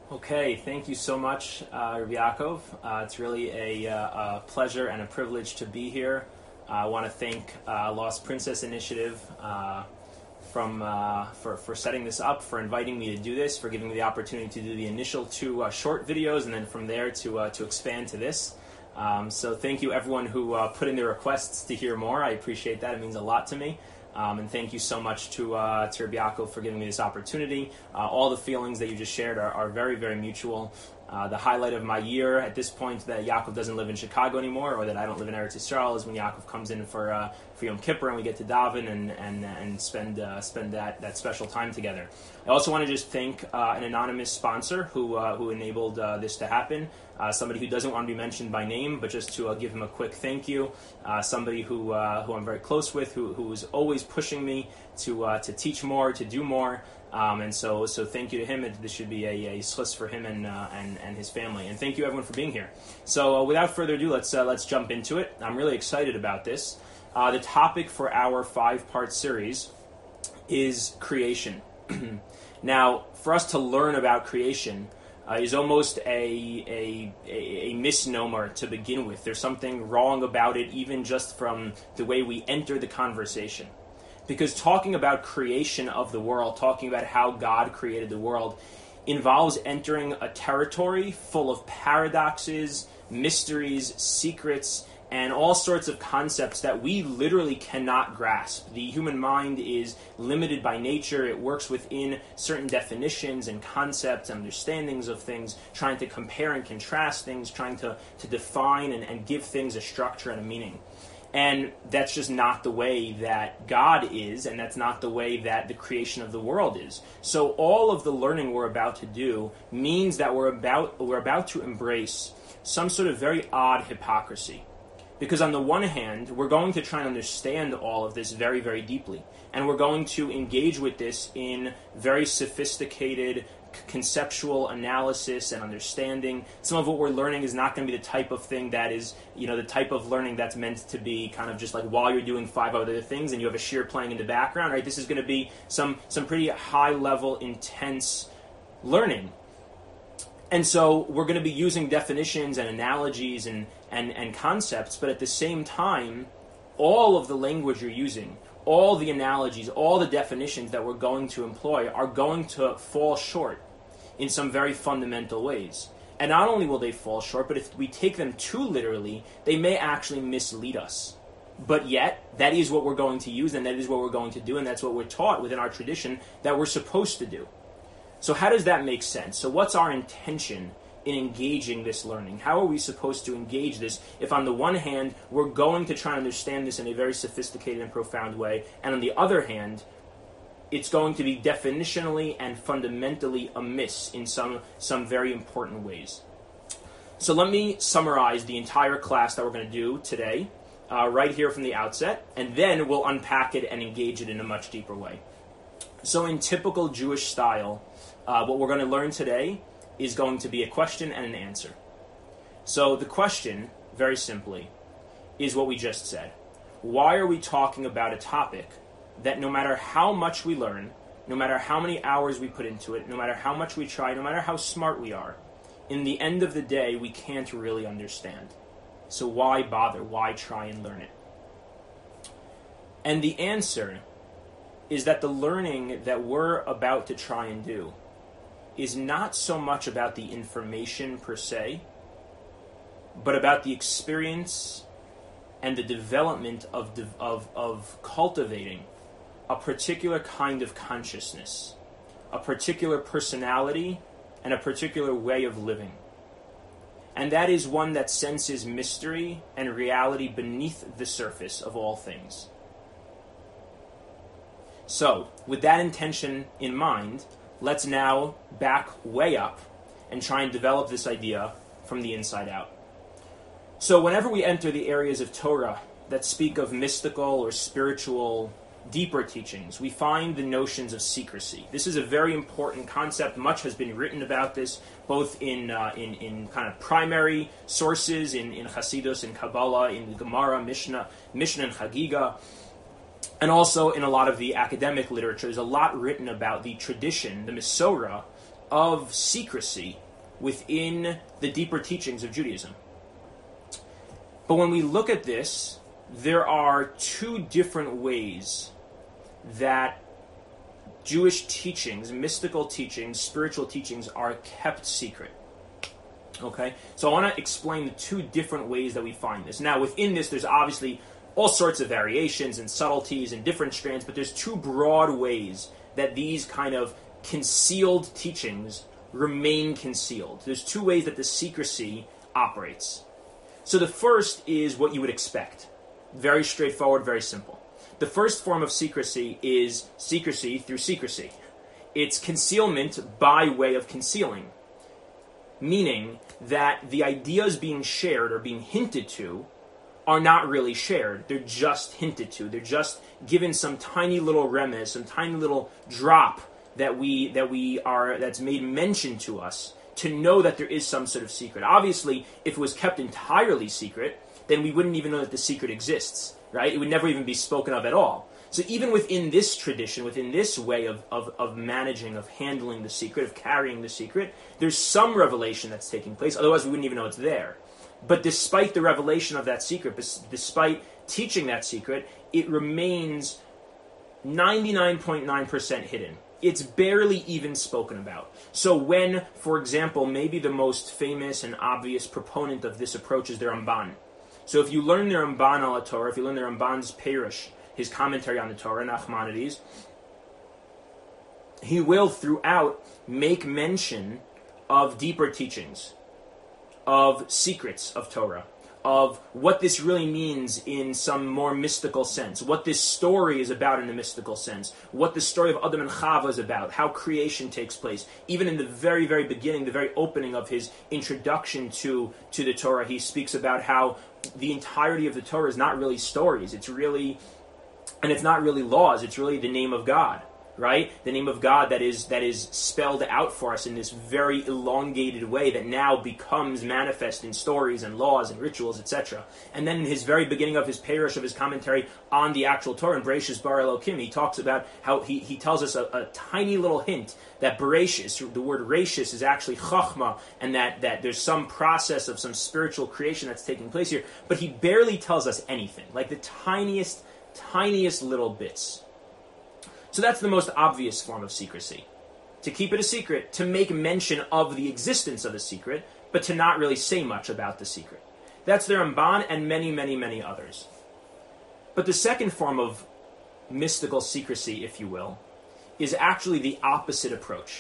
Okay, thank you so much, Rabbi Yaakov. It's really a pleasure and a privilege to be here. I want to thank Lost Princess Initiative for setting this up, for inviting me to do this, for giving me the opportunity to do the initial two short videos, and then from there to expand to this. So thank you everyone who put in their requests to hear more. I appreciate that. It means a lot to me. And thank you so much to Rabbi Yaakov for giving me this opportunity. All the feelings that you just shared are very, very mutual. The highlight of my year at this point that Yaakov doesn't live in Chicago anymore, or that I don't live in Eretz Yisrael, is when Yaakov comes in for Yom Kippur and we get to daven and spend that special time together. I also want to just thank an anonymous sponsor who enabled this to happen. Somebody who doesn't want to be mentioned by name, but just to give him a quick thank you. Somebody who I'm very close with, who is always pushing me to teach more, to do more. And so thank you to him. This should be a schus for him and his family. And thank you everyone for being here. So without further ado, let's jump into it. I'm really excited about this. The topic for our 5-part series is creation. Now, for us to learn about creation is almost a misnomer to begin with. There's something wrong about it, even just from the way we enter the conversation. Because talking about creation of the world, talking about how God created the world, involves entering a territory full of paradoxes, mysteries, secrets, and all sorts of concepts that we literally cannot grasp. The human mind is limited by nature. It works within certain definitions and concepts and understandings of things, trying to compare and contrast things, trying to define and give things a structure and a meaning. And that's just not the way that God is, and that's not the way that the creation of the world is. So all of the learning we're about to do means that we're about to embrace some sort of very odd hypocrisy. Because on the one hand, we're going to try and understand all of this very, very deeply. And we're going to engage with this in very sophisticated conceptual analysis and understanding. Some of what we're learning is not going to be the type of thing that is, the type of learning that's meant to be kind of just like while you're doing 5 other things and you have a shear playing in the background, right? This is going to be some pretty high-level, intense learning. And so we're going to be using definitions and analogies and concepts, but at the same time, all of the language you're using, all the analogies, all the definitions that we're going to employ are going to fall short in some very fundamental ways. And not only will they fall short, but if we take them too literally, they may actually mislead us. But yet, that is what we're going to use, and that is what we're going to do, and that's what we're taught within our tradition that we're supposed to do. So how does that make sense? So what's our intention in engaging this learning? How are we supposed to engage this if on the one hand, we're going to try and understand this in a very sophisticated and profound way, and on the other hand, it's going to be definitionally and fundamentally amiss in some very important ways. So let me summarize the entire class that we're going to do today, right here from the outset, and then we'll unpack it and engage it in a much deeper way. So in typical Jewish style, what we're going to learn today is going to be a question and an answer. So the question, very simply, is what we just said. Why are we talking about a topic that no matter how much we learn, no matter how many hours we put into it, no matter how much we try, no matter how smart we are, in the end of the day, we can't really understand? So why bother? Why try and learn it? And the answer is that the learning that we're about to try and do is not so much about the information per se, but about the experience and the development of cultivating a particular kind of consciousness, a particular personality, and a particular way of living. And that is one that senses mystery and reality beneath the surface of all things. So, with that intention in mind, let's now back way up and try and develop this idea from the inside out. So whenever we enter the areas of Torah that speak of mystical or spiritual, deeper teachings, we find the notions of secrecy. This is a very important concept. Much has been written about this, both in kind of primary sources, in Hasidus, in Kabbalah, in Gemara, Mishnah and Chagiga, and also in a lot of the academic literature. There's a lot written about the tradition, the Mesorah, of secrecy within the deeper teachings of Judaism. But when we look at this, there are two different ways that Jewish teachings, mystical teachings, spiritual teachings are kept secret. Okay? So I want to explain the two different ways that we find this. Now, within this, there's obviously all sorts of variations and subtleties and different strands, but there's two broad ways that these kind of concealed teachings remain concealed. There's two ways that the secrecy operates. So the first is what you would expect. Very straightforward, very simple. The first form of secrecy is secrecy through secrecy. It's concealment by way of concealing. Meaning that the ideas being shared or being hinted to are not really shared. They're just hinted to. They're just given some tiny little remez, some tiny little drop that's made mention to us to know that there is some sort of secret. Obviously, if it was kept entirely secret, then we wouldn't even know that the secret exists, right? It would never even be spoken of at all. So even within this tradition, within this way of managing, of handling the secret, of carrying the secret, there's some revelation that's taking place, otherwise we wouldn't even know it's there. But despite the revelation of that secret, despite teaching that secret, it remains 99.9% hidden. It's barely even spoken about. So when, for example, maybe the most famous and obvious proponent of this approach is the Ramban. So if you learn the Ramban on the Torah, if you learn the Ramban's Perush, his commentary on the Torah, Nachmanides, he will throughout make mention of deeper teachings, of secrets of Torah, of what this really means in some more mystical sense, what this story is about in a mystical sense, what the story of Adam and Chava is about, how creation takes place. Even in the very, very beginning, the very opening of his introduction to the Torah, he speaks about how the entirety of the Torah is not really stories, it's not really laws, it's really the name of God. Right? The name of God that is spelled out for us in this very elongated way that now becomes manifest in stories and laws and rituals, etc. And then in his very beginning of his Perush, of his commentary on the actual Torah, in Bereshis Bara Elokim, he talks about how he tells us a tiny little hint that Bereshis, the word Reshis, is actually Chachma, and that there's some process of some spiritual creation that's taking place here. But he barely tells us anything, like the tiniest little bits. So that's the most obvious form of secrecy. To keep it a secret, to make mention of the existence of the secret, but to not really say much about the secret. That's the Ramban and many, many, many others. But the second form of mystical secrecy, if you will, is actually the opposite approach.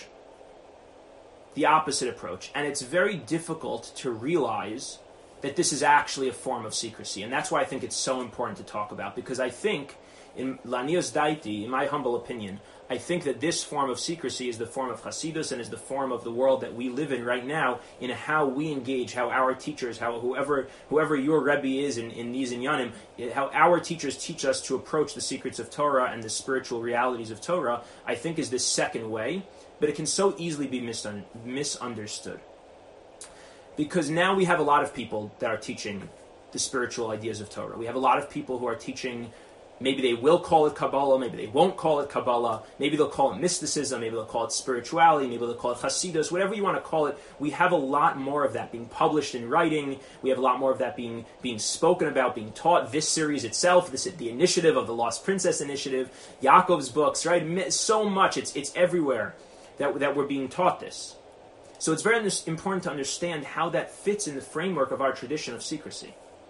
The opposite approach. And it's very difficult to realize that this is actually a form of secrecy. And that's why I think it's so important to talk about, because I think in Lanius Daiti, in my humble opinion, I think that this form of secrecy is the form of Hasidus and is the form of the world that we live in right now, in how we engage, how our teachers, how whoever your Rebbe is in these inyanim, how our teachers teach us to approach the secrets of Torah and the spiritual realities of Torah, I think is this second way, but it can so easily be misunderstood. Because now we have a lot of people that are teaching the spiritual ideas of Torah. We have a lot of people who are teaching. Maybe they will call it Kabbalah, maybe they won't call it Kabbalah, maybe they'll call it mysticism, maybe they'll call it spirituality, maybe they'll call it Hasidus, whatever you want to call it. We have a lot more of that being published in writing. We have a lot more of that being spoken about, being taught. This series itself, the initiative of the Lost Princess Initiative, Yaakov's books, right? So much, it's everywhere that we're being taught this. So it's very important to understand how that fits in the framework of our tradition of secrecy.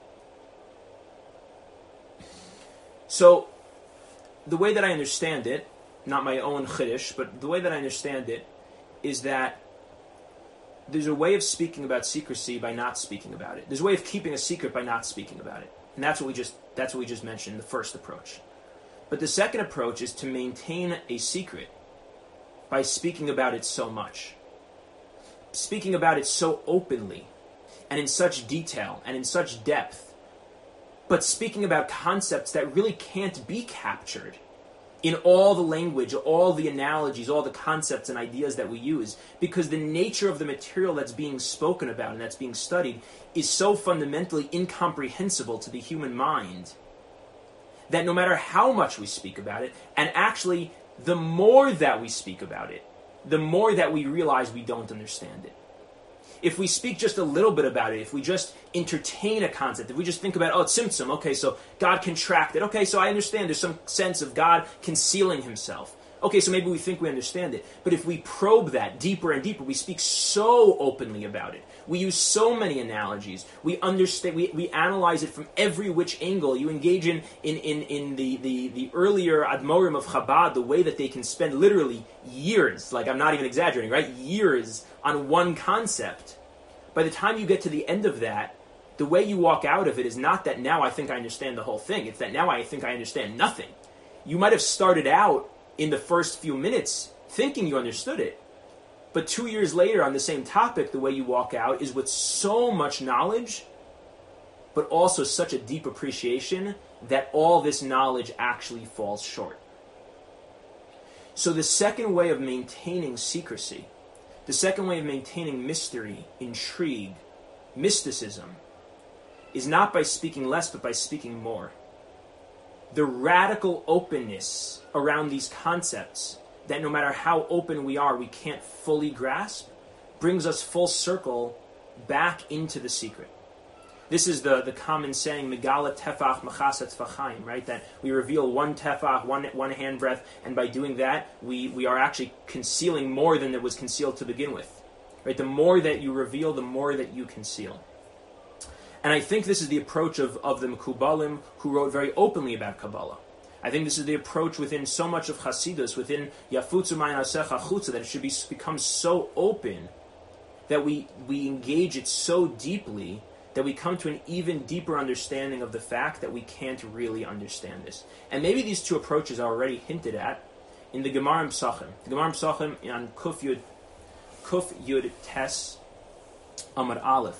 So, the way that I understand it, not my own chiddush, but the way that I understand it, is that there's a way of speaking about secrecy by not speaking about it. There's a way of keeping a secret by not speaking about it. And that's what we just mentioned, the first approach. But the second approach is to maintain a secret by speaking about it so much. Speaking about it so openly, and in such detail, and in such depth, but speaking about concepts that really can't be captured in all the language, all the analogies, all the concepts and ideas that we use, because the nature of the material that's being spoken about and that's being studied is so fundamentally incomprehensible to the human mind that no matter how much we speak about it, and actually the more that we speak about it, the more that we realize we don't understand it. If we speak just a little bit about it, if we just entertain a concept, if we just think about, oh, it's Tzimtzum, okay, so God contracted, okay, so I understand there's some sense of God concealing himself. Okay, so maybe we think we understand it. But if we probe that deeper and deeper, we speak so openly about it. We use so many analogies. We understand. We analyze it from every which angle. You engage in the earlier Admorim of Chabad, the way that they can spend literally years, like I'm not even exaggerating, right? Years on one concept. By the time you get to the end of that, the way you walk out of it is not that now I think I understand the whole thing. It's that now I think I understand nothing. You might have started out in the first few minutes thinking you understood it. But 2 years later on the same topic, the way you walk out is with so much knowledge, but also such a deep appreciation that all this knowledge actually falls short. So the second way of maintaining secrecy, the second way of maintaining mystery, intrigue, mysticism, is not by speaking less, but by speaking more. The radical openness around these concepts that no matter how open we are, we can't fully grasp, brings us full circle back into the secret. This is the common saying, Megala tefach machasat tefachayim, right? That we reveal one tefach, one hand breadth, and by doing that, we are actually concealing more than it was concealed to begin with. Right? The more that you reveal, the more that you conceal. And I think this is the approach of the Mekubalim who wrote very openly about Kabbalah. I think this is the approach within so much of Hasidus, within Yafutzu Mayin Asecha Chutza, that it should become so open that we engage it so deeply that we come to an even deeper understanding of the fact that we can't really understand this. And maybe these two approaches are already hinted at in the Gemara Psachim. The Gemara Psachim on Kuf Yud Tes Amar Aleph.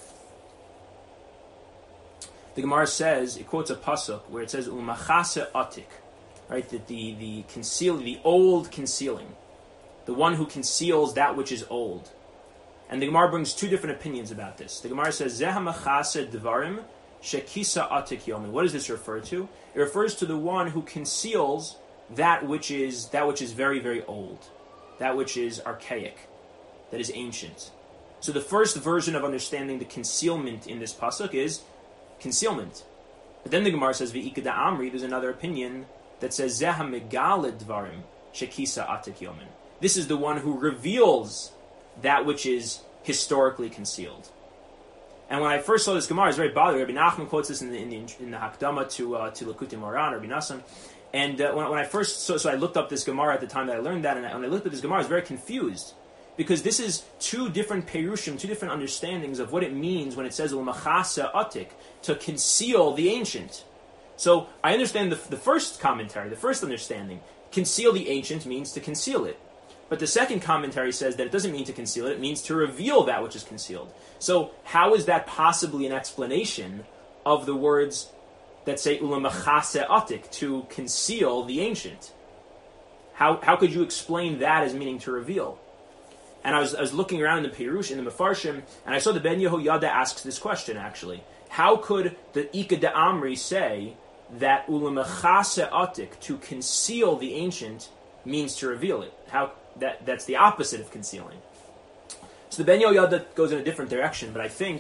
The Gemara says, it quotes a pasuk where it says Umachase Atik, right? That the old concealing, the one who conceals that which is old. And the Gemara brings two different opinions about this. The Gemara says, Zehamachase Dvarim Shekisa Atik Yomin. What does this refer to? It refers to the one who conceals that which is very, very old, that which is archaic, that is ancient. So the first version of understanding the concealment in this pasuk is concealment. But then the Gemara says, V'ika Amri, there's another opinion that says, Zeha Megale Dvarim Shekisa Atik Yomin. This is the one who reveals that which is historically concealed. And when I first saw this Gemara, I was very bothered. Rabbi Nachman quotes this in the Hakdama to Likutei Moharan, Rabbi Nassim. And when I first so I looked up this Gemara at the time that I learned that, and when I looked at this Gemara, I was very confused. Because this is two different perushim, two different understandings of what it means when it says L'machase Atik, to conceal the ancient. So I understand the first commentary, the first understanding. Conceal the ancient means to conceal it. But the second commentary says that it doesn't mean to conceal it, it means to reveal that which is concealed. So how is that possibly an explanation of the words that say L'machase Atik, to conceal the ancient? How could you explain that as meaning to reveal? And I was looking around in the Pirush, in the Mefarshim, and I saw the Ben Yehoyada asks this question, actually. How could the Ika de Amri say that Ulamachase Atik, to conceal the ancient, means to reveal it? That's the opposite of concealing. So the Ben Yehoyada goes in a different direction, but I think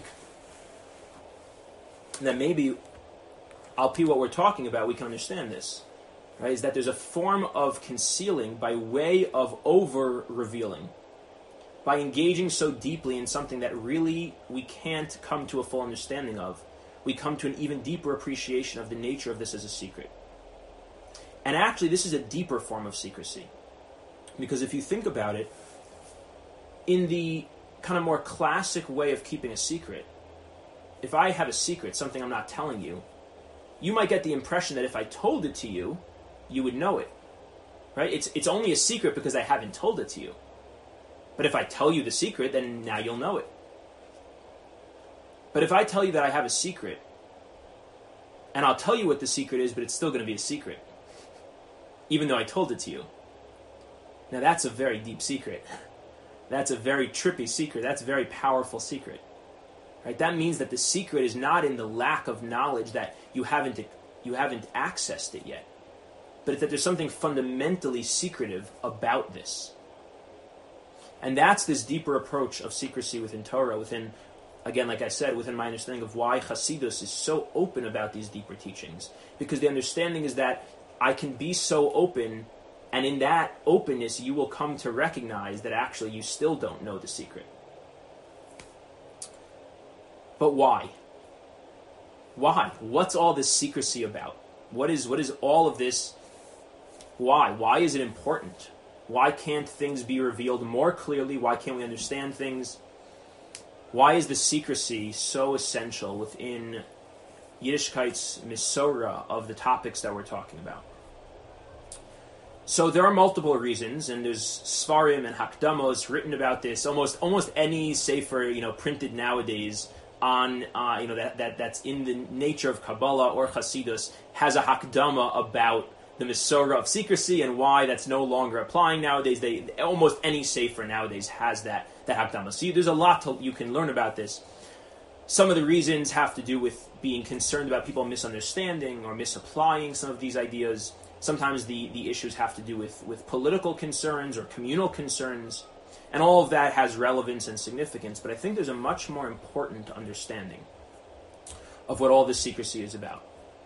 that maybe, al pi what we're talking about, we can understand this. Right? Is that there's a form of concealing by way of over-revealing. By engaging so deeply in something that really we can't come to a full understanding of, we come to an even deeper appreciation of the nature of this as a secret. And actually, this is a deeper form of secrecy. Because if you think about it, in the kind of more classic way of keeping a secret, if I have a secret, something I'm not telling you, you might get the impression that if I told it to you, you would know it. Right? It's only a secret because I haven't told it to you. But if I tell you the secret, then now you'll know it. But if I tell you that I have a secret, and I'll tell you what the secret is, but it's still going to be a secret, even though I told it to you. Now that's a very deep secret. That's a very trippy secret. That's a very powerful secret. Right? That means that the secret is not in the lack of knowledge that you haven't accessed it yet, but that there's something fundamentally secretive about this. And that's this deeper approach of secrecy within Torah, within, again, like I said, within my understanding of why Hasidus is so open about these deeper teachings. Because the understanding is that I can be so open, and in that openness you will come to recognize that actually you still don't know the secret. But why? Why? What's all this secrecy about? What is all of this? Why? Why is it important? Why can't things be revealed more clearly? Why can't we understand things? Why is the secrecy so essential within Yiddishkeit's Misora of the topics that we're talking about? So there are multiple reasons, and there's Svarim and Hakdamos written about this. Almost any sefer printed nowadays on that's in the nature of Kabbalah or Hasidus has a Hakdama about the Misora of secrecy and why that's no longer applying nowadays. Almost any sefer nowadays has that Hakdama. So there's a lot you can learn about this. Some of the reasons have to do with being concerned about people misunderstanding or misapplying some of these ideas. Sometimes the issues have to do with political concerns or communal concerns. And all of that has relevance and significance, but I think there's a much more important understanding of what all this secrecy is about.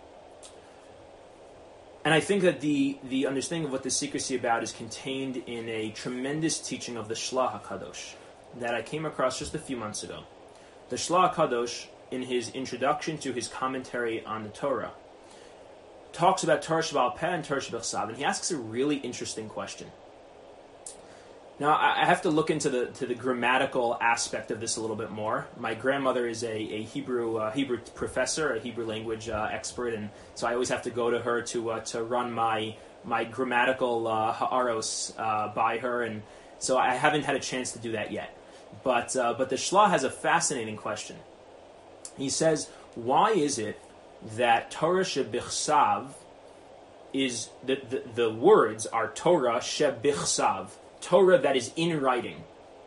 And I think that the understanding of what the secrecy about is contained in a tremendous teaching of the Shlach HaKadosh that I came across just a few months ago. The Shlach HaKadosh, in his introduction to his commentary on the Torah, talks about Torah Sheba'al Peh and Torah Shebechsav, and he asks a really interesting question. Now, I have to look into the grammatical aspect of this a little bit more. My grandmother is a Hebrew professor, a Hebrew language expert, and so I always have to go to her to run my grammatical ha'aros by her, and so I haven't had a chance to do that yet. But the Shlah has a fascinating question. He says, why is it that Torah shebichsav is the words are Torah shebichsav, Torah that is in writing,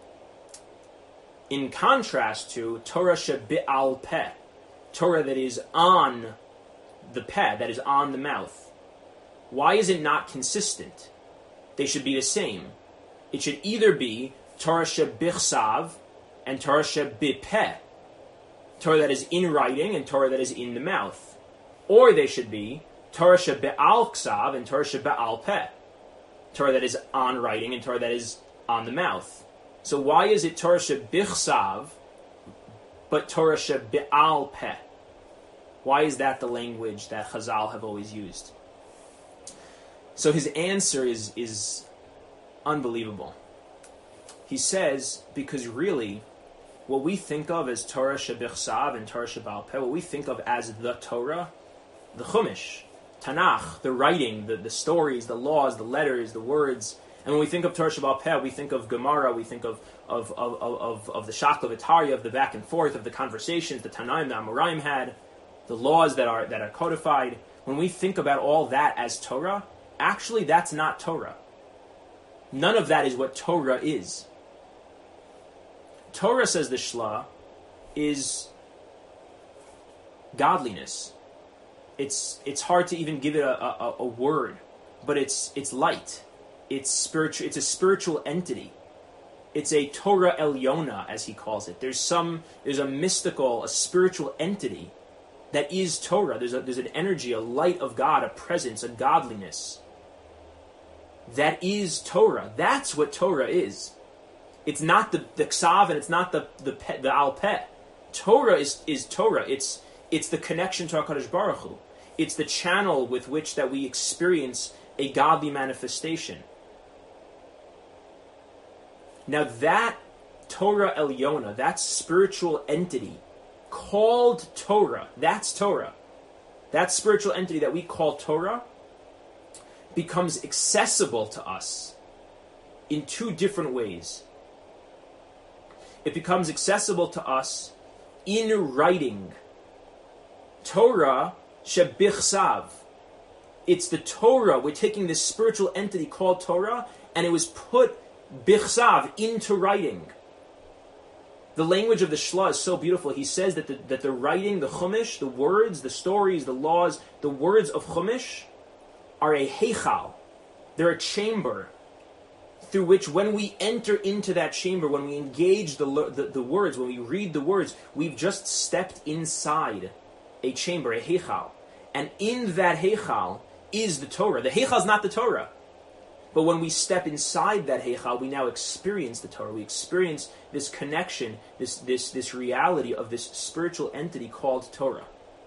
in contrast to Torah shebi'al peh, Torah that is on the peh, that is on the mouth? Why is it not consistent? They should be the same. It should either be Torah shebichsav and Torah shebipeh, Torah that is in writing and Torah that is in the mouth. Or they should be Torah shebe'al ksav and Torah shebe'al peh, Torah that is on writing and Torah that is on the mouth. So why is it Torah shebichsav but Torah shebe'al peh? Why is that the language that Chazal have always used? So his answer is unbelievable. He says, because really, what we think of as Torah shebichsav and Torah shebe'al peh, what we think of as the Torah, the Chumash, Tanakh, the writing, the stories, the laws, the letters, the words. And when we think of Torah Sheba'al Peh, we think of Gemara, we think of the Shakla V'Tarya, of the back and forth, of the conversations the Tanaim, the Amoraim had, the laws that are codified. When we think about all that as Torah, actually that's not Torah. None of that is what Torah is. Torah, says the Shla, is godliness. It's hard to even give it a word, but it's light. It's spiritual. It's a spiritual entity. It's a Torah Elyona, as he calls it. There's a mystical, a spiritual entity that is Torah. There's an energy, a light of God, a presence, a godliness that is Torah. That's what Torah is. It's not the ksav and it's not the al peh. Torah is Torah. It's the connection to HaKadosh Baruch Hu. It's the channel with which that we experience a godly manifestation. Now that Torah Elyona, that spiritual entity called Torah, that's Torah. That spiritual entity that we call Torah becomes accessible to us in two different ways. It becomes accessible to us in writing. Torah shebichsav. It's the Torah. We're taking this spiritual entity called Torah, and it was put bichsav, into writing. The language of the Shla is so beautiful. He says that the writing, the Chumash, the words, the stories, the laws, the words of Chumash are a heichal. They're a chamber through which when we enter into that chamber, when we engage the words, when we read the words, we've just stepped inside a chamber, a heichal. And in that heichal is the Torah. The heichal is not the Torah. But when we step inside that heichal, we now experience the Torah. We experience this connection, this reality of this spiritual entity called Torah.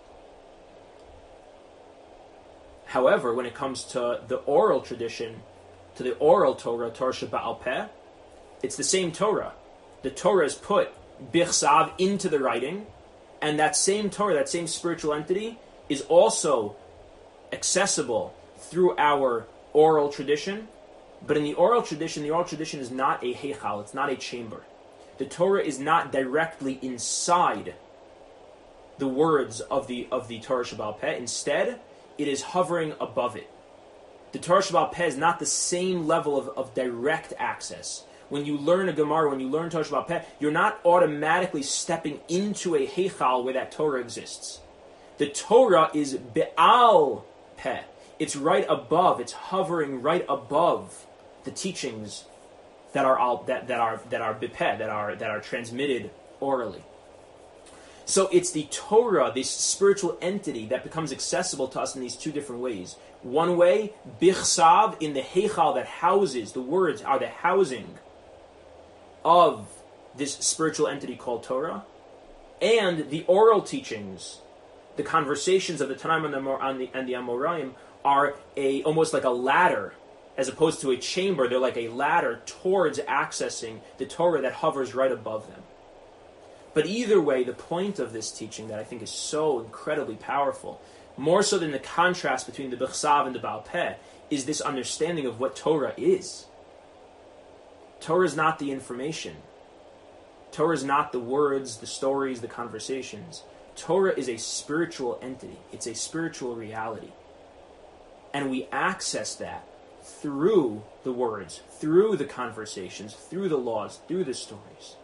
However, when it comes to the oral tradition, to the oral Torah, Torah Sheba'al Peh, it's the same Torah. The Torah is put bichsav into the writing, and that same Torah, that same spiritual entity, is also accessible through our oral tradition. But in the oral tradition is not a heichal, it's not a chamber. The Torah is not directly inside the words of the Torah Sheba'al Peh. Instead, it is hovering above it. The Torah Sheba'al Peh is not the same level of direct access. When you learn a Gemara, when you learn Torah Sheba'al Peh, you're not automatically stepping into a heichal where that Torah exists. The Torah is Be'al Peh. It's right above. It's hovering right above the teachings that are bipeh, that are transmitted orally. So it's the Torah, this spiritual entity, that becomes accessible to us in these two different ways. One way, bichsav, in the heichal that houses, the words are the housing of this spiritual entity called Torah, and the oral teachings, the conversations of the Tanaim and the Amoraim are almost like a ladder, as opposed to a chamber. They're like a ladder towards accessing the Torah that hovers right above them. But either way, the point of this teaching that I think is so incredibly powerful, more so than the contrast between the Bichsav and the Baal Peh, is this understanding of what Torah is. Torah is not the information. Torah is not the words, the stories, the conversations. Torah is a spiritual entity. It's a spiritual reality. And we access that through the words, through the conversations, through the laws, through the stories.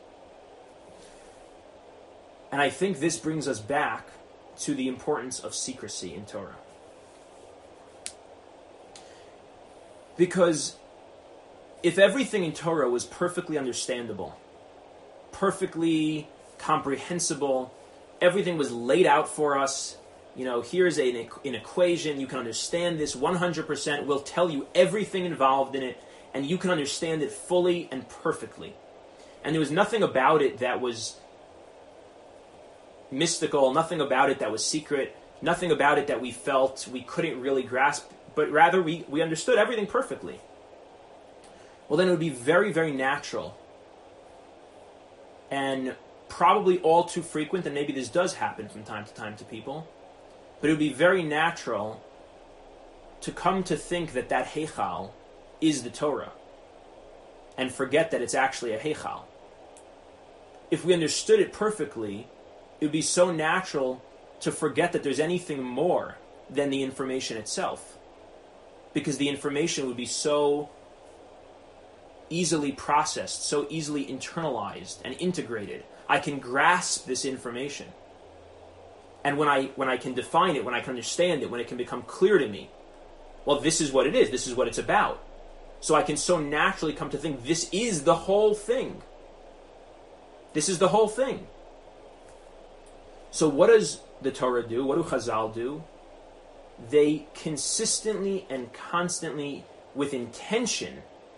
And I think this brings us back to the importance of secrecy in Torah. Because if everything in Torah was perfectly understandable, perfectly comprehensible, everything was laid out for us, here's an equation, you can understand this 100%, we'll tell you everything involved in it, and you can understand it fully and perfectly. And there was nothing about it that was mystical, nothing about it that was secret, nothing about it that we felt we couldn't really grasp, but rather we understood everything perfectly. Well, then it would be very, very natural, and probably all too frequent, and maybe this does happen from time to time to people, but it would be very natural to come to think that heichal is the Torah, and forget that it's actually a heichal. If we understood it perfectly, it would be so natural to forget that there's anything more than the information itself, because the information would be so easily processed, so easily internalized and integrated. I can grasp this information. And when I can define it, when I can understand it, when it can become clear to me, well, this is what it is, this is what it's about. So I can so naturally come to think, this is the whole thing. This is the whole thing. So what does the Torah do? What do Chazal do? They consistently and constantly, with intention,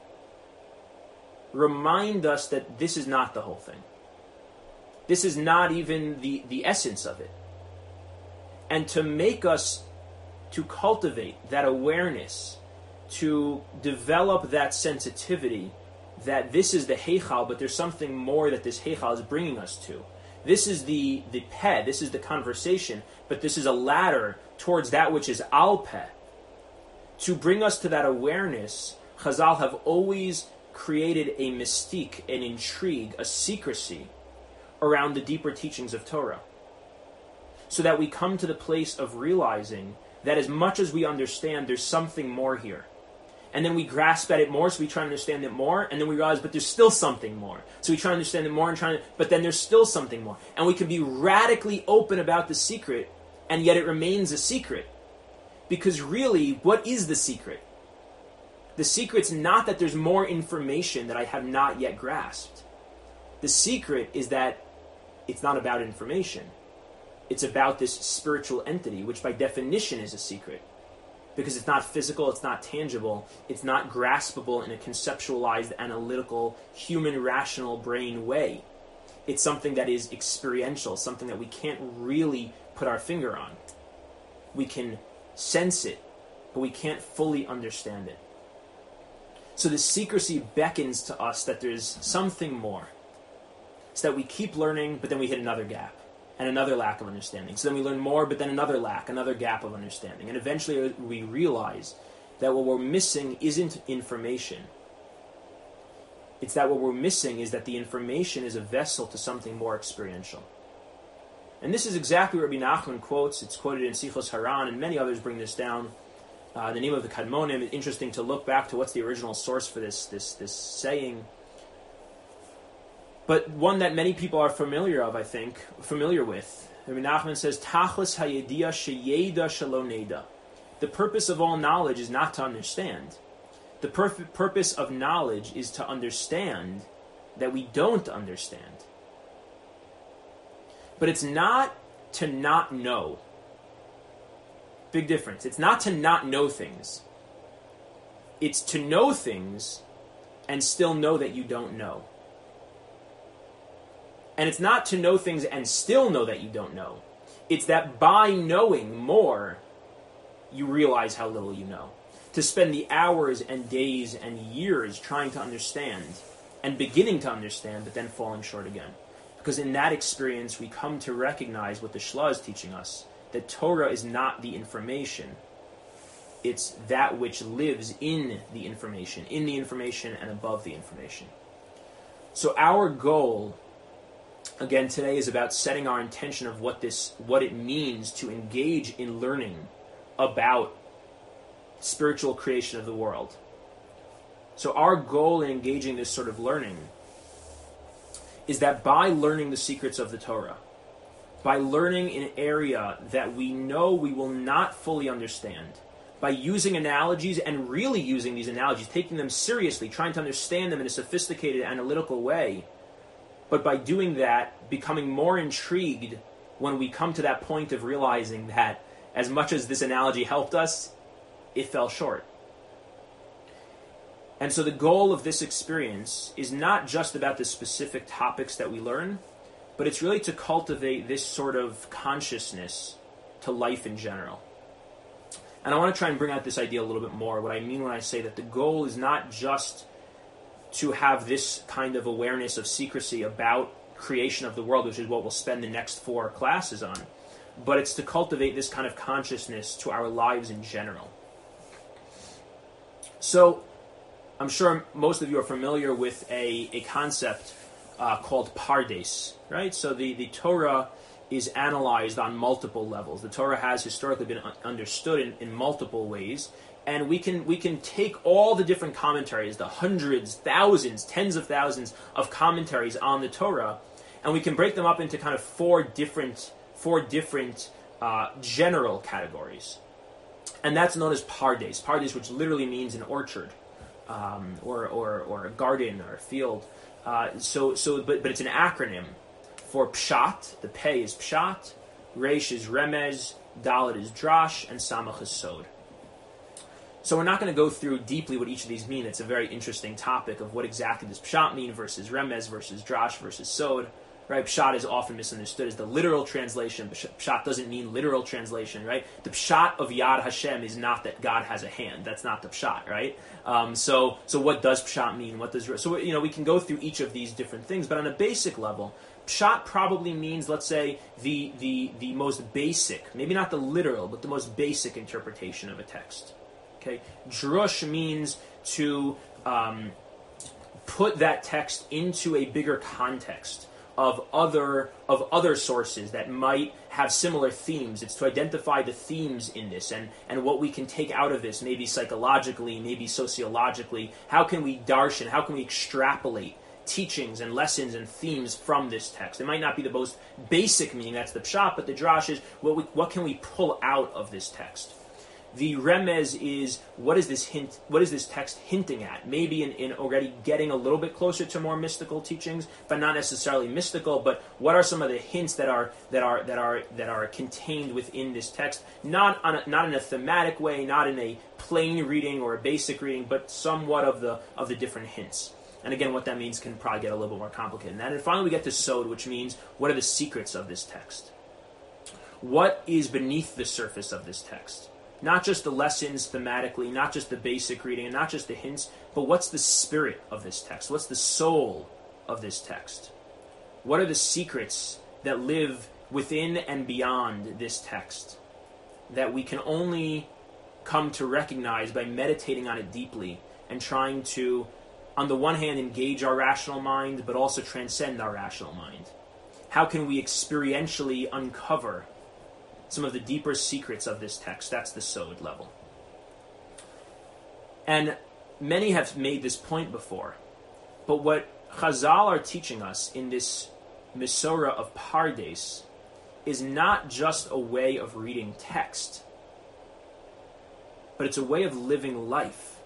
remind us that this is not the whole thing. This is not even the essence of it. And to make us, to cultivate that awareness, to develop that sensitivity that this is the heichal, but there's something more that this heichal is bringing us to. This is the peh, this is the conversation, but this is a ladder towards that which is al peh. To bring us to that awareness, Chazal have always created a mystique, an intrigue, a secrecy around the deeper teachings of Torah, so that we come to the place of realizing that as much as we understand, there's something more here. And then we grasp at it more, so we try to understand it more, and then we realize, but there's still something more. So we try to understand it more, but then there's still something more. And we can be radically open about the secret, and yet it remains a secret. Because really, what is the secret? The secret's not that there's more information that I have not yet grasped. The secret is that it's not about information. It's about this spiritual entity, which by definition is a secret. Because it's not physical, it's not tangible, it's not graspable in a conceptualized, analytical, human, rational brain way. It's something that is experiential, something that we can't really put our finger on. We can sense it, but we can't fully understand it. So the secrecy beckons to us that there's something more. So that we keep learning, but then we hit another gap. And another lack of understanding. So then we learn more, but then another lack, another gap of understanding. And eventually we realize that what we're missing isn't information. It's that what we're missing is that the information is a vessel to something more experiential. And this is exactly what Rabbi Nachman quotes. It's quoted in Sichos Haran, and many others bring this down. The name of the Kadmonim. It's interesting to look back to what's the original source for this saying. But one that many people are familiar with. Rabbi Nachman says, Tachlis hayediah sheyeda shelo neda. The purpose of all knowledge is not to understand. The purpose of knowledge is to understand that we don't understand. But it's not to not know. Big difference. It's not to not know things. It's to know things and still know that you don't know. And it's not to know things and still know that you don't know. It's that by knowing more, you realize how little you know. To spend the hours and days and years trying to understand and beginning to understand, but then falling short again. Because in that experience, we come to recognize what the Shla is teaching us, that Torah is not the information. It's that which lives in the information and above the information. So our goal, again, today is about setting our intention of what it means to engage in learning about spiritual creation of the world. So our goal in engaging this sort of learning is that by learning the secrets of the Torah, by learning an area that we know we will not fully understand, by using analogies and really using these analogies, taking them seriously, trying to understand them in a sophisticated, analytical way, but by doing that, becoming more intrigued when we come to that point of realizing that as much as this analogy helped us, it fell short. And so the goal of this experience is not just about the specific topics that we learn, but it's really to cultivate this sort of consciousness to life in general. And I want to try and bring out this idea a little bit more. What I mean when I say that the goal is not just to have this kind of awareness of secrecy about creation of the world, which is what we'll spend the next 4 classes on, but it's to cultivate this kind of consciousness to our lives in general. So, I'm sure most of you are familiar with a concept called Pardes, right? So the Torah is analyzed on multiple levels. The Torah has historically been understood in multiple ways, and we can take all the different commentaries, the hundreds, thousands, tens of thousands of commentaries on the Torah, and we can break them up into kind of four different general categories. And that's known as Pardes. Pardes, which literally means an orchard, or a garden, or a field. But it's an acronym for Pshat. The Pei is Pshat, Reish is Remez, Dalet is Drash, and Samach is Sod. So we're not going to go through deeply what each of these mean. It's a very interesting topic of what exactly does Pshat mean versus Remez versus Drash versus Sod. Right? Pshat is often misunderstood as the literal translation. Pshat doesn't mean literal translation, right? The Pshat of Yad Hashem is not that God has a hand. That's not the Pshat, right? So what does Pshat mean? What does we can go through each of these different things, but on a basic level, Pshat probably means, let's say, the most basic, maybe not the literal, but the most basic interpretation of a text. Okay, Drush means to put that text into a bigger context of other sources that might have similar themes. It's to identify the themes in this and what we can take out of this, maybe psychologically, maybe sociologically. How can we darshan, how can we extrapolate teachings and lessons and themes from this text? It might not be the most basic meaning, that's the pshat, but the drash is what can we pull out of this text? The remez is, what is this hint? What is this text hinting at? Maybe in already getting a little bit closer to more mystical teachings, but not necessarily mystical. But what are some of the hints that are contained within this text? Not in a thematic way, not in a plain reading or a basic reading, but somewhat of the different hints. And again, what that means can probably get a little bit more complicated than that. And finally, we get to sod, which means what are the secrets of this text? What is beneath the surface of this text? Not just the lessons thematically, not just the basic reading, and not just the hints, but what's the spirit of this text? What's the soul of this text? What are the secrets that live within and beyond this text that we can only come to recognize by meditating on it deeply and trying to, on the one hand, engage our rational mind, but also transcend our rational mind? How can we experientially uncover some of the deeper secrets of this text? That's the sod level. And many have made this point before, but what Chazal are teaching us in this Mesorah of Pardes is not just a way of reading text, but it's a way of living life.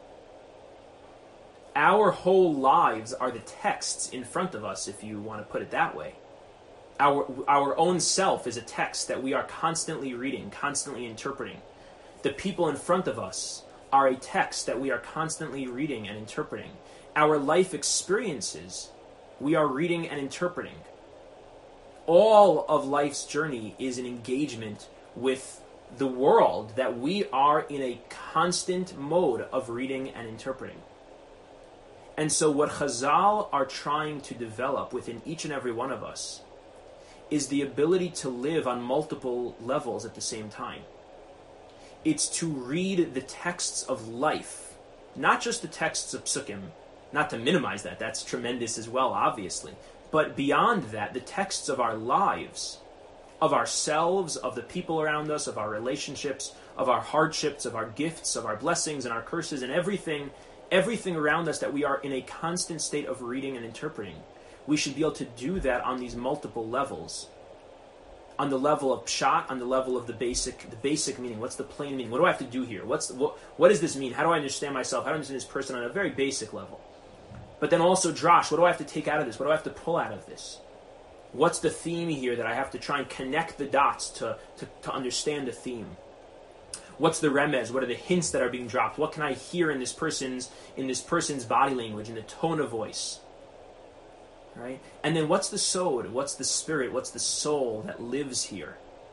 Our whole lives are the texts in front of us, if you want to put it that way. Our own self is a text that we are constantly reading, constantly interpreting. The people in front of us are a text that we are constantly reading and interpreting. Our life experiences, we are reading and interpreting. All of life's journey is an engagement with the world that we are in a constant mode of reading and interpreting. And so what Chazal are trying to develop within each and every one of us is the ability to live on multiple levels at the same time. It's to read the texts of life, not just the texts of psukim, not to minimize that, that's tremendous as well, obviously, but beyond that, the texts of our lives, of ourselves, of the people around us, of our relationships, of our hardships, of our gifts, of our blessings and our curses, and everything around us that we are in a constant state of reading and interpreting. We should be able to do that on these multiple levels. On the level of pshat, on the level of the basic meaning. What's the plain meaning? What do I have to do here? What does this mean? How do I understand myself? How do I understand this person on a very basic level? But then also drash, what do I have to take out of this? What do I have to pull out of this? What's the theme here that I have to try and connect the dots to understand the theme? What's the remez? What are the hints that are being dropped? What can I hear in this person's body language, in the tone of voice? Right? And then what's the sod? What's the spirit? What's the soul that lives here?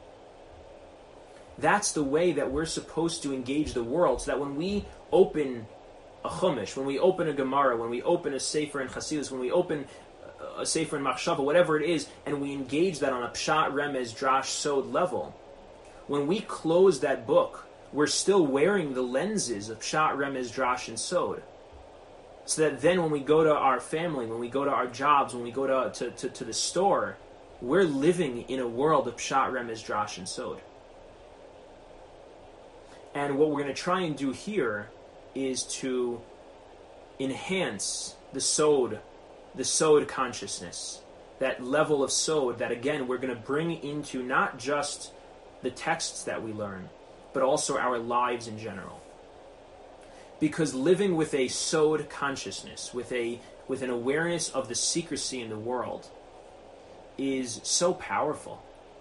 That's the way that we're supposed to engage the world, so that when we open a Chumash, when we open a Gemara, when we open a Sefer in Chassidus, when we open a Sefer in Machshava, whatever it is, and we engage that on a Pshat, Remez, Drash, Sod level, when we close that book, we're still wearing the lenses of Pshat, Remez, Drash, and Sod. So that then when we go to our family, when we go to our jobs, when we go to the store, we're living in a world of Pshat, Remez, Drash, and Sod. And what we're going to try and do here is to enhance the sod consciousness, that level of sod that, again, we're going to bring into not just the texts that we learn, but also our lives in general. Because living with a sod consciousness, with an awareness of the secrecy in the world, is so powerful.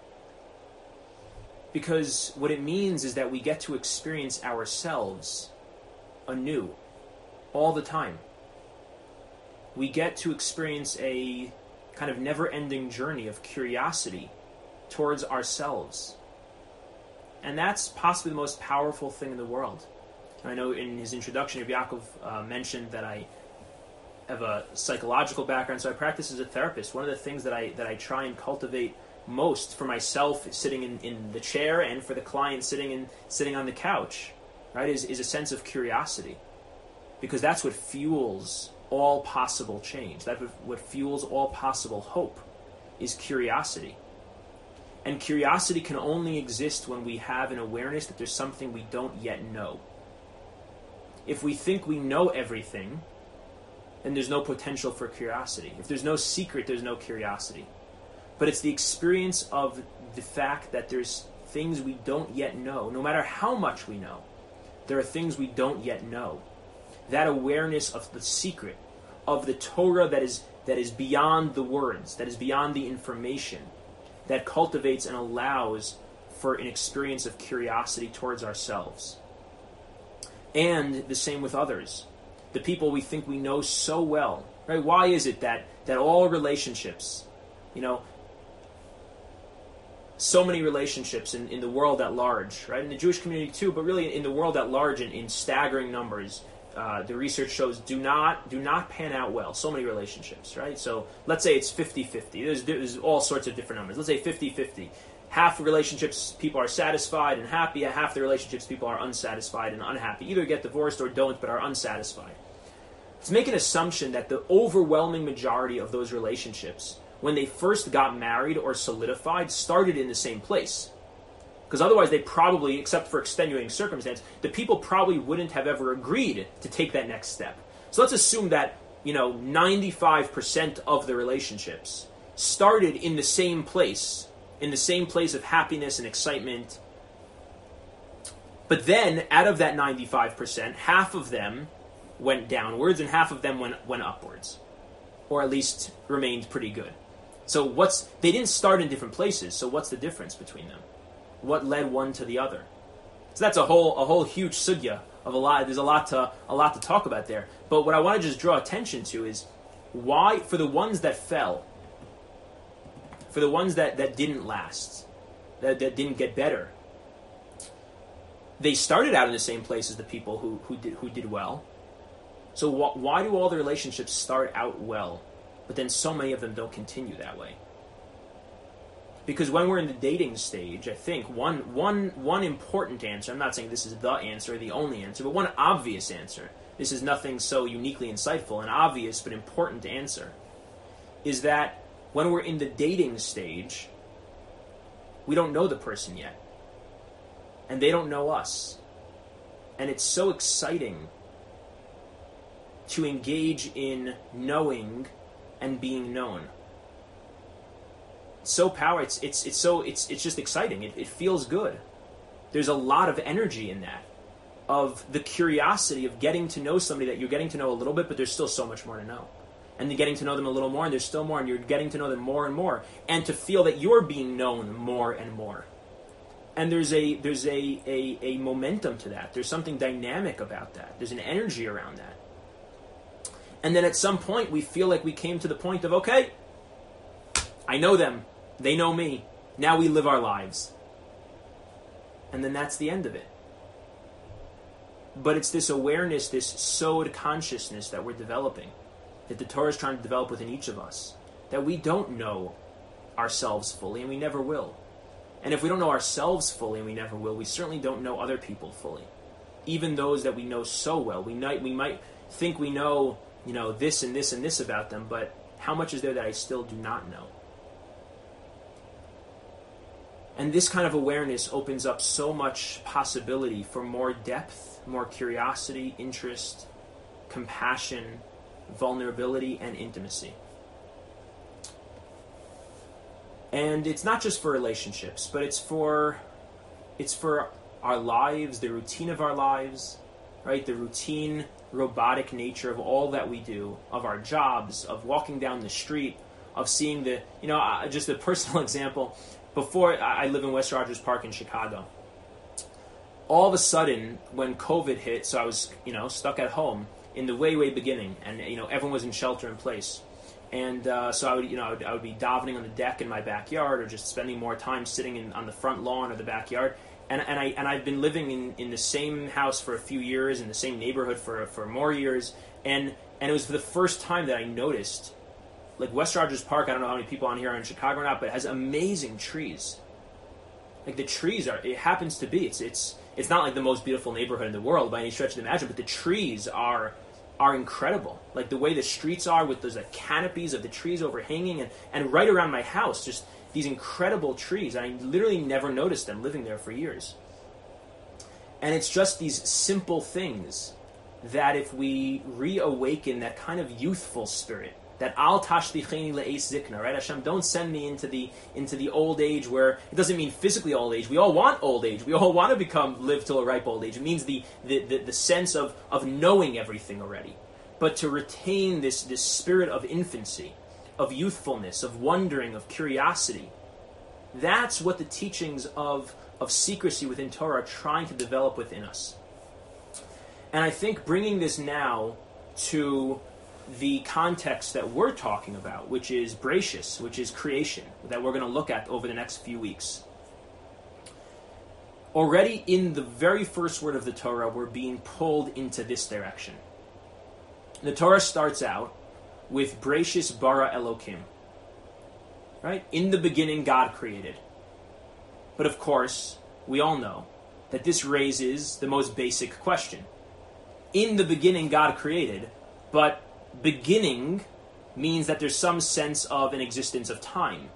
Because what it means is that we get to experience ourselves anew all the time. We get to experience a kind of never-ending journey of curiosity towards ourselves. And that's possibly the most powerful thing in the world. I know in his introduction, Rabbi Yaakov mentioned that I have a psychological background, so I practice as a therapist. One of the things that I try and cultivate most for myself, sitting in the chair, and for the client sitting on the couch, right, is a sense of curiosity, because that's what fuels all possible change. That's what fuels all possible hope, is curiosity. And curiosity can only exist when we have an awareness that there's something we don't yet know. If we think we know everything, then there's no potential for curiosity. If there's no secret, there's no curiosity. But it's the experience of the fact that there's things we don't yet know, no matter how much we know. there are things we don't yet know. That awareness of the secret, of the Torah that is beyond the words, that is beyond the information, that cultivates and allows for an experience of curiosity towards ourselves. And the same with others. The people we think we know so well. Right? Why is it that all relationships, so many relationships in the world at large, right? In the Jewish community too, but really in the world at large in staggering numbers, the research shows do not pan out well. So many relationships, right? So let's say it's 50-50. There's all sorts of different numbers. Let's say 50-50. Half the relationships people are satisfied and happy, half the relationships people are unsatisfied and unhappy. Either get divorced or don't, but are unsatisfied. Let's make an assumption that the overwhelming majority of those relationships, when they first got married or solidified, started in the same place. Because otherwise they probably, except for extenuating circumstance, the people probably wouldn't have ever agreed to take that next step. So let's assume that 95% of the relationships started in the same place of happiness and excitement. But then, out of that 95%, half of them went downwards and half of them went upwards. Or at least remained pretty good. So they didn't start in different places, so what's the difference between them? What led one to the other? So that's a whole huge sugya of a lot. There's a lot to talk about there. But what I want to just draw attention to is why, for the ones that fell, for the ones that didn't last, that didn't get better, they started out in the same place as the people who did well. So why do all the relationships start out well, but then so many of them don't continue that way? Because when we're in the dating stage, I think one important answer, I'm not saying this is the answer, the only answer, but one obvious answer, this is nothing so uniquely insightful, an obvious but important answer, is that when we're in the dating stage, we don't know the person yet. And they don't know us. And it's so exciting to engage in knowing and being known. It's so powerful. It's just exciting. It feels good. There's a lot of energy in that, of the curiosity of getting to know somebody that you're getting to know a little bit, but there's still so much more to know. And then getting to know them a little more, and there's still more, and you're getting to know them more and more, and to feel that you're being known more and more. And there's a momentum to that. There's something dynamic about that. There's an energy around that. And then at some point, we feel like we came to the point of, okay, I know them. They know me. Now we live our lives. And then that's the end of it. But it's this awareness, this sod consciousness that we're developing, that the Torah is trying to develop within each of us, that we don't know ourselves fully, and we never will. And if we don't know ourselves fully, and we never will, we certainly don't know other people fully. Even those that we know so well. We might think we know, this and this and this about them, but how much is there that I still do not know? And this kind of awareness opens up so much possibility for more depth, more curiosity, interest, compassion, vulnerability, and intimacy. And it's not just for relationships, but it's for our lives, the routine of our lives, right? The routine, robotic nature of all that we do, of our jobs, of walking down the street, of seeing just a personal example. Before, I live in West Rogers Park in Chicago. All of a sudden, when COVID hit, so I was, stuck at home in the way beginning, and everyone was in shelter in place. And so I would be davening on the deck in my backyard, or just spending more time sitting on the front lawn of the backyard. And I've been living in the same house for a few years, in the same neighborhood for more years. And it was for the first time that I noticed, like West Rogers Park, I don't know how many people on here are in Chicago or not, but it has amazing trees. Like the trees it happens to be, it's not like the most beautiful neighborhood in the world by any stretch of the imagination, but the trees are incredible. Like the way the streets are with those canopies of the trees overhanging, and right around my house, just these incredible trees. I literally never noticed them living there for years. And it's just these simple things that if we reawaken that kind of youthful spirit, That al tashlicheni le'es zikna, right? Hashem, don't send me into the old age, where it doesn't mean physically old age. We all want old age. We all want to live till a ripe old age. It means the sense of knowing everything already. But to retain this spirit of infancy, of youthfulness, of wondering, of curiosity. That's what the teachings of secrecy within Torah are trying to develop within us. And I think bringing this now to the context that we're talking about, which is Bereshis, which is creation, that we're going to look at over the next few weeks. Already in the very first word of the Torah, we're being pulled into this direction. The Torah starts out with Bereshis bara Elokim. Right? In the beginning, God created. But of course, we all know that this raises the most basic question. In the beginning, God created, but beginning means that there's some sense of an existence of time.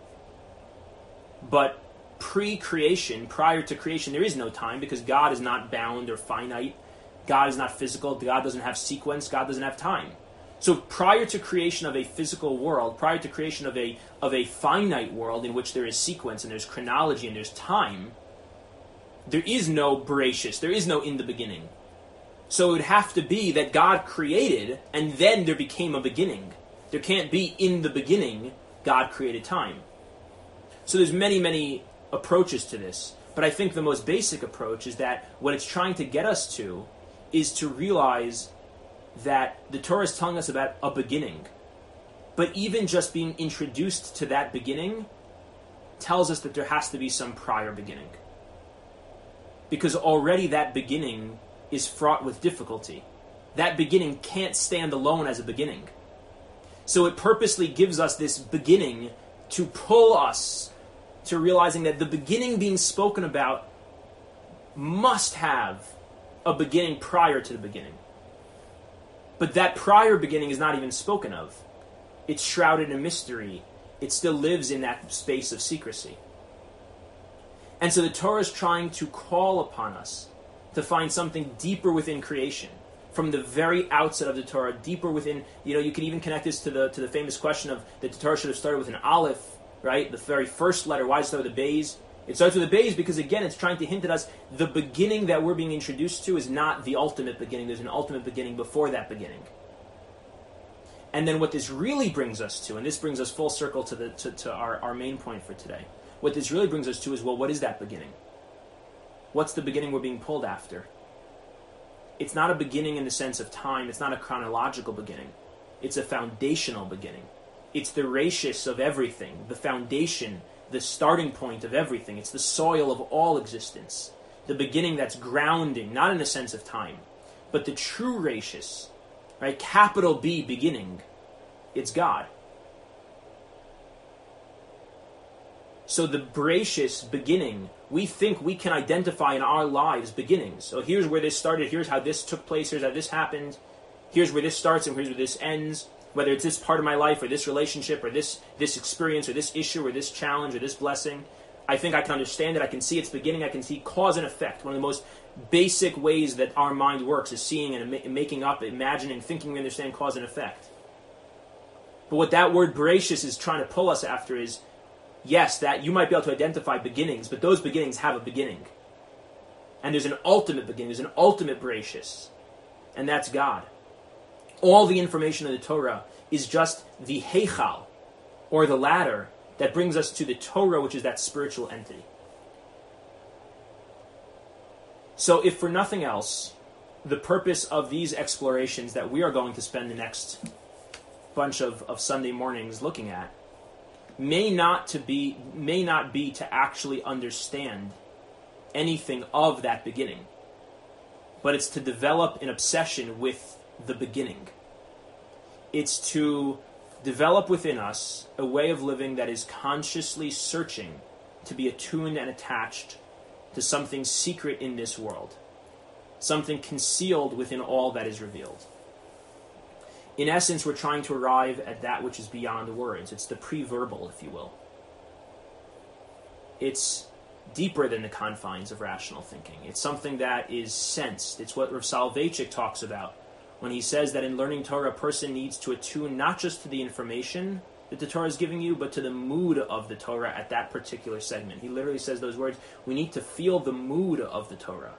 But pre-creation, prior to creation, there is no time because God is not bound or finite. God is not physical. God doesn't have sequence. God doesn't have time. So prior to creation of a physical world, prior to creation of a finite world in which there is sequence and there's chronology and there's time, there is no Bereshis, there is no in the beginning. So it would have to be that God created and then there became a beginning. There can't be in the beginning, God created time. So there's many, many approaches to this. But I think the most basic approach is that what it's trying to get us to is to realize that the Torah is telling us about a beginning. But even just being introduced to that beginning tells us that there has to be some prior beginning. Because already that beginning is fraught with difficulty. That beginning can't stand alone as a beginning. So it purposely gives us this beginning to pull us to realizing that the beginning being spoken about must have a beginning prior to the beginning. But that prior beginning is not even spoken of. It's shrouded in mystery. It still lives in that space of secrecy. And so the Torah is trying to call upon us to find something deeper within creation. From the very outset of the Torah, deeper within, you can even connect this to the famous question of that the Torah should have started with an aleph, right? The very first letter. Why does it start with a beis? It starts with a beis because, again, it's trying to hint at us the beginning that we're being introduced to is not the ultimate beginning. There's an ultimate beginning before that beginning. And then what this really brings us to, and this brings us full circle to our main point for today, what this really brings us to is, well, what is that beginning? What's the beginning we're being pulled after? It's not a beginning in the sense of time. It's not a chronological beginning. It's a foundational beginning. It's the rashis of everything, the foundation, the starting point of everything. It's the soil of all existence. The beginning that's grounding, not in a sense of time, but the true rashis, right? Capital B, beginning. It's God. So the Bereshis, beginning, we think we can identify in our lives beginnings. So here's where this started, here's how this took place, here's how this happened, here's where this starts and here's where this ends. Whether it's this part of my life or this relationship or this experience or this issue or this challenge or this blessing, I think I can understand it, I can see its beginning, I can see cause and effect. One of the most basic ways that our mind works is seeing and making up, imagining, thinking we understand cause and effect. But what that word Bereshis is trying to pull us after is, yes, that you might be able to identify beginnings, but those beginnings have a beginning. And there's an ultimate beginning, there's an ultimate Bereshis, and that's God. All the information of the Torah is just the heichal, or the ladder, that brings us to the Torah, which is that spiritual entity. So if for nothing else, the purpose of these explorations that we are going to spend the next bunch of Sunday mornings looking at may not be to actually understand anything of that beginning, but it's to develop an obsession with the beginning. It's to develop within us a way of living that is consciously searching to be attuned and attached to something secret in this world, something concealed within all that is revealed. In essence, we're trying to arrive at that which is beyond words. It's the pre-verbal, if you will. It's deeper than the confines of rational thinking. It's something that is sensed. It's what Rav Soloveitchik talks about when he says that in learning Torah, a person needs to attune not just to the information that the Torah is giving you, but to the mood of the Torah at that particular segment. He literally says those words, we need to feel the mood of the Torah.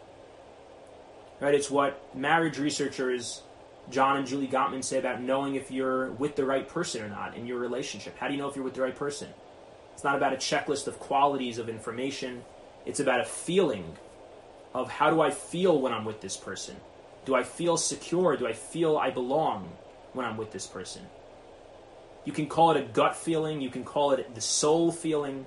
Right? It's what marriage researchers John and Julie Gottman say about knowing if you're with the right person or not in your relationship. How do you know if you're with the right person? It's not about a checklist of qualities of information. It's about a feeling of how do I feel when I'm with this person? Do I feel secure? Do I feel I belong when I'm with this person? You can call it a gut feeling. You can call it the soul feeling.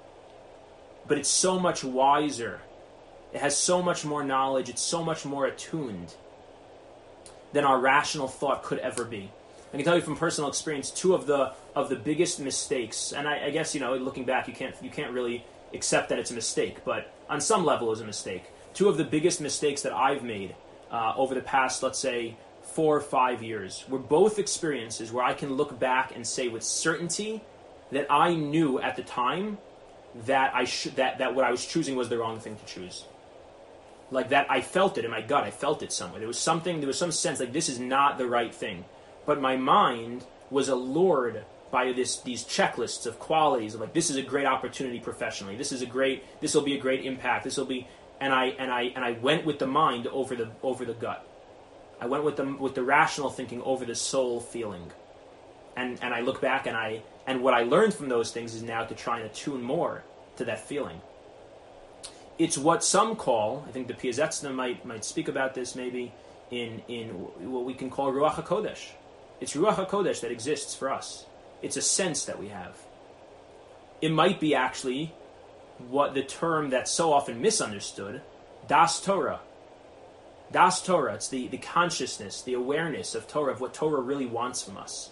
But it's so much wiser. It has so much more knowledge. It's so much more attuned than our rational thought could ever be. I can tell you from personal experience, two of the biggest mistakes, and I guess, looking back, you can't really accept that it's a mistake, but on some level it was a mistake. Two of the biggest mistakes that I've made over the past, let's say, 4 or 5 years were both experiences where I can look back and say with certainty that I knew at the time that that what I was choosing was the wrong thing to choose. Like that, I felt it in my gut. I felt it somewhere. There was some sense like this is not the right thing. But my mind was allured by these checklists of qualities of like, this is a great opportunity professionally. This will be a great impact. And I went with the mind over the gut. I went with the rational thinking over the soul feeling. And I look back and what I learned from those things is now to try and attune more to that feeling. It's what some call, I think the Piazetzna might speak about this maybe, in what we can call Ruach HaKodesh. It's Ruach HaKodesh that exists for us. It's a sense that we have. It might be actually what the term that's so often misunderstood, Das Torah. Das Torah, it's the consciousness, the awareness of Torah, of what Torah really wants from us.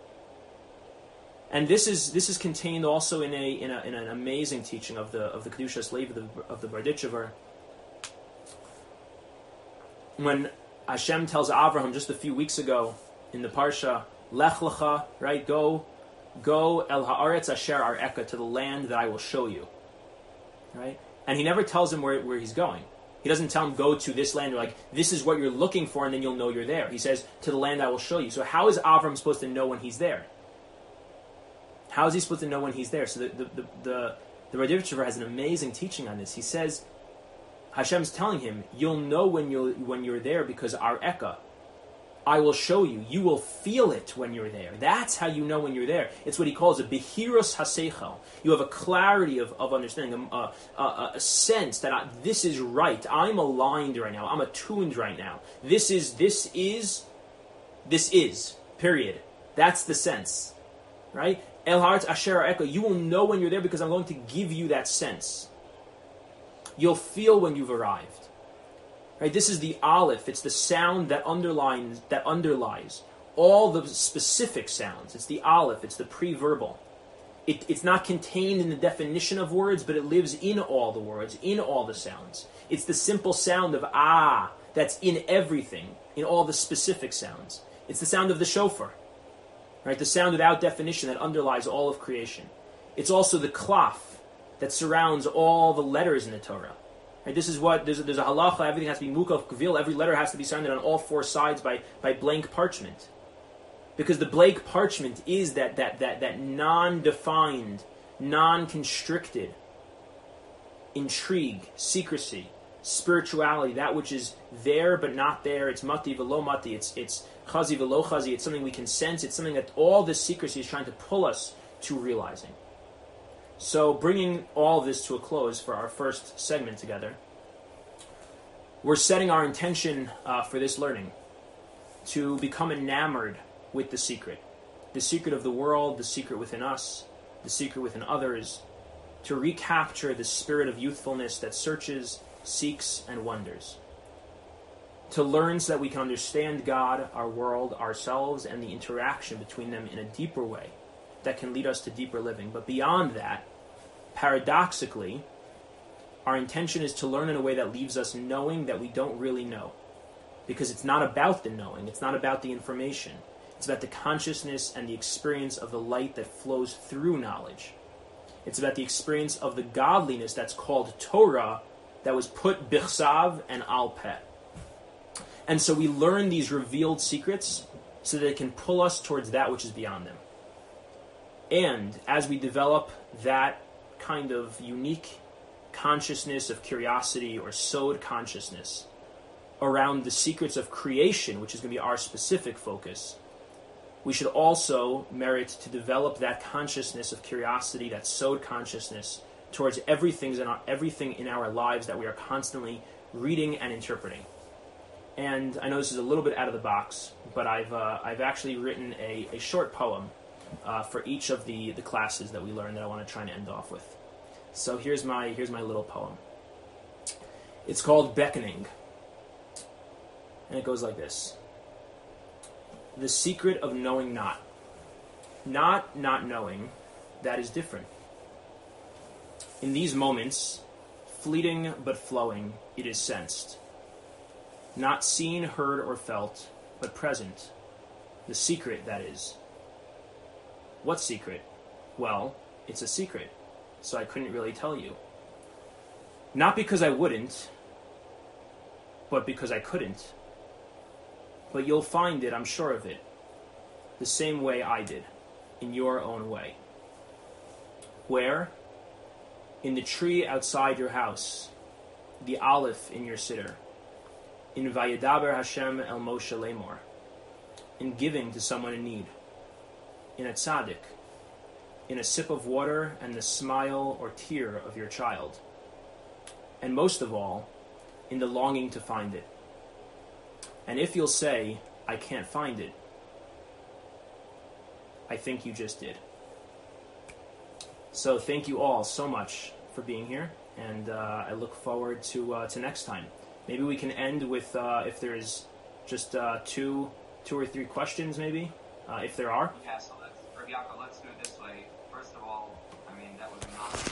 And this is contained also in an amazing teaching of the Kedushas Lev of the Berditchever. When Hashem tells Avraham just a few weeks ago in the Parsha, Lech Lecha, right? Go El Haaretz Asher Ar'eka, to the land that I will show you, right? And he never tells him where he's going. He doesn't tell him go to this land. Or like this is what you're looking for, and then you'll know you're there. He says to the land I will show you. So how is Avram supposed to know when he's there? How is he supposed to know when he's there? So the Berditchever has an amazing teaching on this. He says Hashem's telling him, you'll know when you're there because Ar'eka, I will show you. You will feel it when you're there. That's how you know when you're there. It's what he calls a Behirus HaSeichel. You have a clarity of understanding, a sense that this is right. I'm aligned right now. I'm attuned right now. This is, period. That's the sense, right? El Haaretz Asher Ar'eka, you will know when you're there because I'm going to give you that sense. You'll feel when you've arrived. Right? This is the Aleph. It's the sound that underlies all the specific sounds. It's the Aleph. It's the pre-verbal. It's not contained in the definition of words, but it lives in all the words, in all the sounds. It's the simple sound of that's in everything, in all the specific sounds. It's the sound of the shofar. Right, the sound without definition that underlies all of creation. It's also the klaf that surrounds all the letters in the Torah. Right, this is what there's a halacha. Everything has to be mukaf kavil. Every letter has to be surrounded on all 4 sides by blank parchment, because the blank parchment is that non-defined, non-constricted intrigue, secrecy, spirituality, that which is there but not there. It's mati velo mati. It's chazi velo chazi. It's something we can sense. It's something that all this secrecy is trying to pull us to realizing. So, bringing all this to a close for our first segment together, we're setting our intention for this learning to become enamored with the secret of the world, the secret within us, the secret within others, to recapture the spirit of youthfulness that searches, seeks, and wonders. To learn so that we can understand God, our world, ourselves, and the interaction between them in a deeper way that can lead us to deeper living. But beyond that, paradoxically, our intention is to learn in a way that leaves us knowing that we don't really know. Because it's not about the knowing, it's not about the information. It's about the consciousness and the experience of the light that flows through knowledge. It's about the experience of the godliness that's called Torah, that was put bichsav and al peh. And so we learn these revealed secrets so that it can pull us towards that which is beyond them. And as we develop that kind of unique consciousness of curiosity, or sod consciousness, around the secrets of creation, which is going to be our specific focus, we should also merit to develop that consciousness of curiosity, that sod consciousness, towards everything in our lives that we are constantly reading and interpreting. And I know this is a little bit out of the box, but I've actually written a short poem for each of the classes that we learn that I want to try and end off with. So here's my little poem. It's called Beckoning, and it goes like this. The secret of knowing not knowing, that is different. In these moments, fleeting but flowing, it is sensed. Not seen, heard, or felt, but present. The secret, that is. What secret? Well, it's a secret, so I couldn't really tell you. Not because I wouldn't, but because I couldn't. But you'll find it, I'm sure of it, the same way I did, in your own way. Where? In the tree outside your house, the aleph in your siddur, in Vayedaber Hashem el Moshe Lemor, in giving to someone in need, in a tzaddik, in a sip of water and the smile or tear of your child, and most of all, in the longing to find it. And if you'll say, I can't find it, I think you just did. So thank you all so much for being here, and I look forward to next time. Maybe we can end with, if there's just two or three questions, maybe, if there are. Yeah, so let's do it this way. First of all, I mean, that was an honor.